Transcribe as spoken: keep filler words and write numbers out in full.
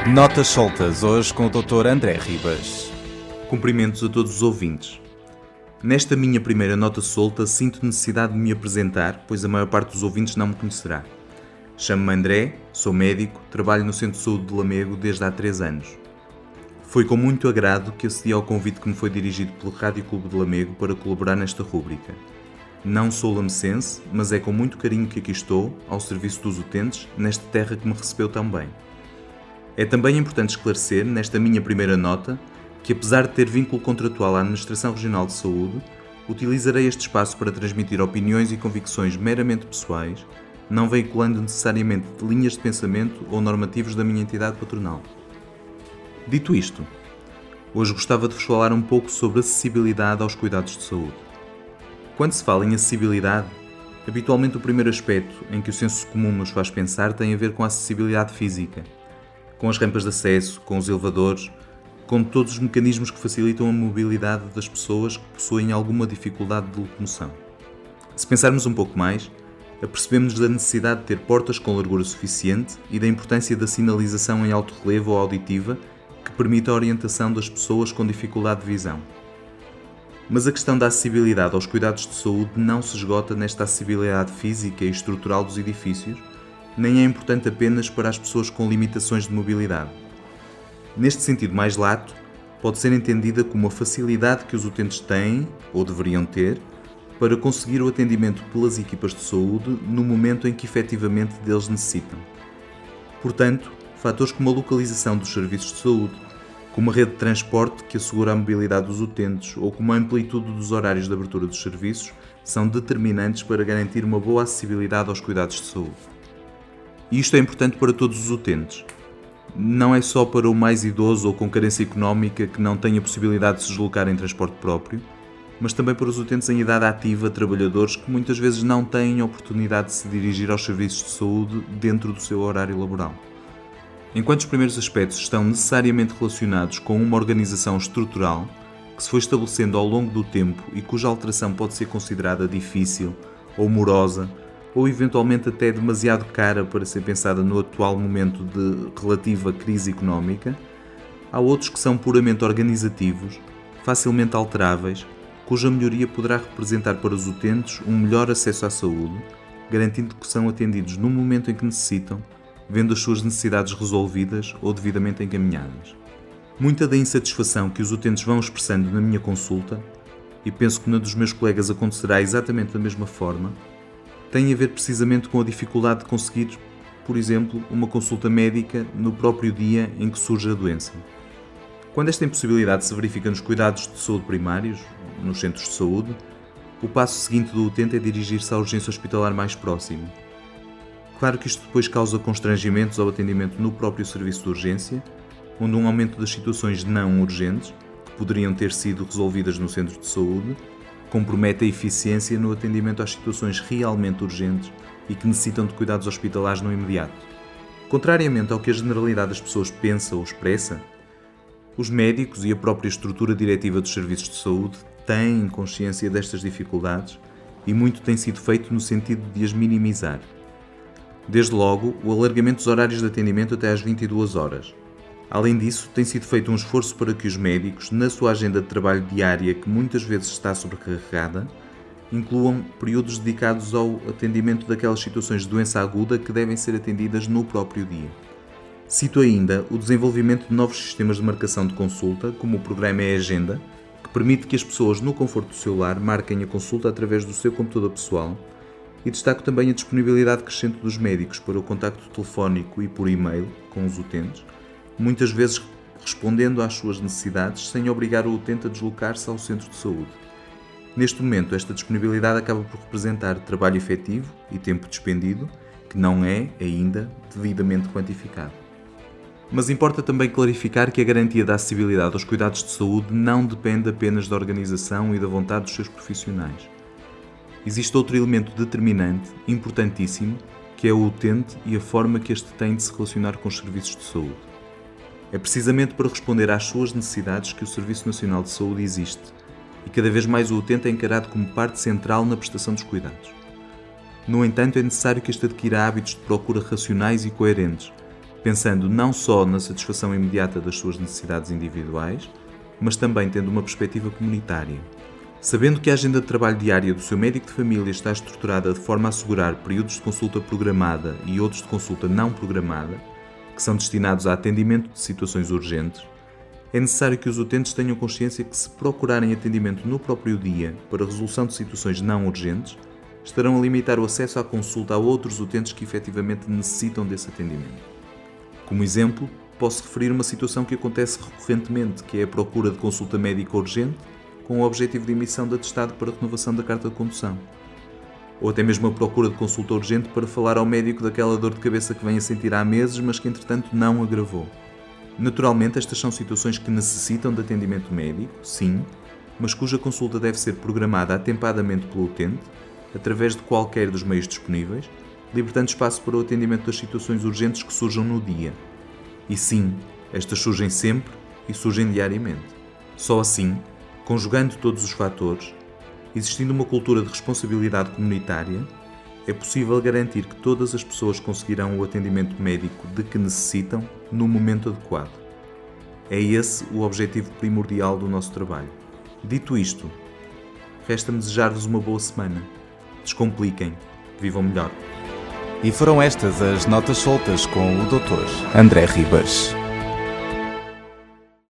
Notas soltas, hoje com o doutor André Ribas. Cumprimentos a todos os ouvintes. Nesta minha primeira nota solta, sinto necessidade de me apresentar, pois a maior parte dos ouvintes não me conhecerá. Chamo-me André, sou médico, trabalho no Centro de Saúde de Lamego desde há três anos. Foi com muito agrado que acedi ao convite que me foi dirigido pelo Rádio Clube de Lamego para colaborar nesta rúbrica. Não sou lamecense, mas é com muito carinho que aqui estou, ao serviço dos utentes, nesta terra que me recebeu tão bem. É também importante esclarecer, nesta minha primeira nota, que apesar de ter vínculo contratual à Administração Regional de Saúde, utilizarei este espaço para transmitir opiniões e convicções meramente pessoais, não veiculando necessariamente linhas de pensamento ou normativos da minha entidade patronal. Dito isto, hoje gostava de vos falar um pouco sobre acessibilidade aos cuidados de saúde. Quando se fala em acessibilidade, habitualmente o primeiro aspecto em que o senso comum nos faz pensar tem a ver com a acessibilidade física, com as rampas de acesso, com os elevadores, com todos os mecanismos que facilitam a mobilidade das pessoas que possuem alguma dificuldade de locomoção. Se pensarmos um pouco mais, apercebemos-nos da necessidade de ter portas com largura suficiente e da importância da sinalização em alto relevo ou auditiva que permita a orientação das pessoas com dificuldade de visão. Mas a questão da acessibilidade aos cuidados de saúde não se esgota nesta acessibilidade física e estrutural dos edifícios, nem é importante apenas para as pessoas com limitações de mobilidade. Neste sentido mais lato, pode ser entendida como a facilidade que os utentes têm, ou deveriam ter, para conseguir o atendimento pelas equipas de saúde no momento em que efetivamente deles necessitam. Portanto, fatores como a localização dos serviços de saúde, como a rede de transporte que assegura a mobilidade dos utentes ou como a amplitude dos horários de abertura dos serviços são determinantes para garantir uma boa acessibilidade aos cuidados de saúde. E isto é importante para todos os utentes. Não é só para o mais idoso ou com carência económica que não tem a possibilidade de se deslocar em transporte próprio, mas também para os utentes em idade ativa, trabalhadores que muitas vezes não têm a oportunidade de se dirigir aos serviços de saúde dentro do seu horário laboral. Enquanto os primeiros aspectos estão necessariamente relacionados com uma organização estrutural que se foi estabelecendo ao longo do tempo e cuja alteração pode ser considerada difícil ou morosa, ou eventualmente até demasiado cara para ser pensada no atual momento de relativa crise económica, há outros que são puramente organizativos, facilmente alteráveis, cuja melhoria poderá representar para os utentes um melhor acesso à saúde, garantindo que são atendidos no momento em que necessitam, vendo as suas necessidades resolvidas ou devidamente encaminhadas. Muita da insatisfação que os utentes vão expressando na minha consulta, e penso que na dos meus colegas acontecerá exatamente da mesma forma, tem a ver precisamente com a dificuldade de conseguir, por exemplo, uma consulta médica no próprio dia em que surge a doença. Quando esta impossibilidade se verifica nos cuidados de saúde primários, nos centros de saúde, o passo seguinte do utente é dirigir-se à urgência hospitalar mais próxima. Claro que isto depois causa constrangimentos ao atendimento no próprio serviço de urgência, onde um aumento das situações não urgentes, que poderiam ter sido resolvidas no centro de saúde, compromete a eficiência no atendimento às situações realmente urgentes e que necessitam de cuidados hospitalares no imediato. Contrariamente ao que a generalidade das pessoas pensa ou expressa, os médicos e a própria estrutura diretiva dos serviços de saúde têm consciência destas dificuldades e muito tem sido feito no sentido de as minimizar. Desde logo, o alargamento dos horários de atendimento até às vinte e duas horas. Além disso, tem sido feito um esforço para que os médicos, na sua agenda de trabalho diária, que muitas vezes está sobrecarregada, incluam períodos dedicados ao atendimento daquelas situações de doença aguda que devem ser atendidas no próprio dia. Cito ainda o desenvolvimento de novos sistemas de marcação de consulta, como o programa e-Agenda, que permite que as pessoas, no conforto do seu lar, marquem a consulta através do seu computador pessoal, e destaco também a disponibilidade crescente dos médicos para o contacto telefónico e por e-mail com os utentes, muitas vezes respondendo às suas necessidades sem obrigar o utente a deslocar-se ao centro de saúde. Neste momento, esta disponibilidade acaba por representar trabalho efetivo e tempo despendido, que não é, ainda, devidamente quantificado. Mas importa também clarificar que a garantia da acessibilidade aos cuidados de saúde não depende apenas da organização e da vontade dos seus profissionais. Existe outro elemento determinante, importantíssimo, que é o utente e a forma que este tem de se relacionar com os serviços de saúde. É precisamente para responder às suas necessidades que o Serviço Nacional de Saúde existe e cada vez mais o utente é encarado como parte central na prestação dos cuidados. No entanto, é necessário que este adquira hábitos de procura racionais e coerentes, pensando não só na satisfação imediata das suas necessidades individuais, mas também tendo uma perspectiva comunitária. Sabendo que a agenda de trabalho diária do seu médico de família está estruturada de forma a assegurar períodos de consulta programada e outros de consulta não programada, que são destinados a atendimento de situações urgentes, é necessário que os utentes tenham consciência que, se procurarem atendimento no próprio dia para a resolução de situações não urgentes, estarão a limitar o acesso à consulta a outros utentes que efetivamente necessitam desse atendimento. Como exemplo, posso referir uma situação que acontece recorrentemente, que é a procura de consulta médica urgente com o objetivo de emissão de atestado para renovação da carta de condução. Ou até mesmo a procura de consulta urgente para falar ao médico daquela dor de cabeça que vem a sentir há meses, mas que entretanto não agravou. Naturalmente, estas são situações que necessitam de atendimento médico, sim, mas cuja consulta deve ser programada atempadamente pelo utente, através de qualquer dos meios disponíveis, libertando espaço para o atendimento das situações urgentes que surjam no dia. E sim, estas surgem sempre e surgem diariamente. Só assim, conjugando todos os fatores, existindo uma cultura de responsabilidade comunitária, é possível garantir que todas as pessoas conseguirão o atendimento médico de que necessitam no momento adequado. É esse o objetivo primordial do nosso trabalho. Dito isto, resta-me desejar-vos uma boa semana. Descompliquem, vivam melhor. E foram estas as notas soltas com o doutor André Ribas.